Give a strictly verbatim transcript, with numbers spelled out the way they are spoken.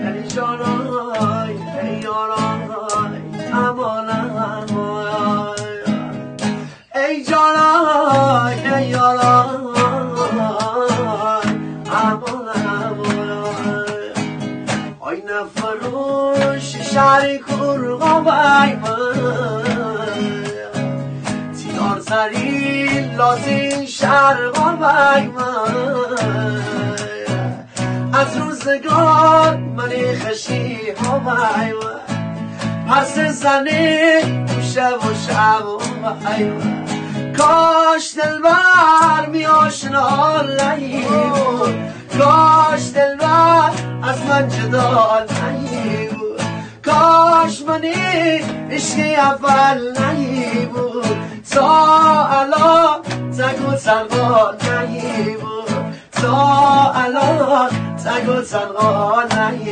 ای جانای ای یارای امانم ای جانای ای یارای امانم آی نفروش شهر کرغا بای من تیار زرین لازین شرقا بای من از روزگار من خشی ها بای من پس زنه شب و شب و بای من کاش دلبر می آشنا نهی بود کاش دلبر از من جدا نهی بود کاش منی عشق اول نهی بود تا الان تگ و تنها نهی بود تا الان تگ و تنها نهی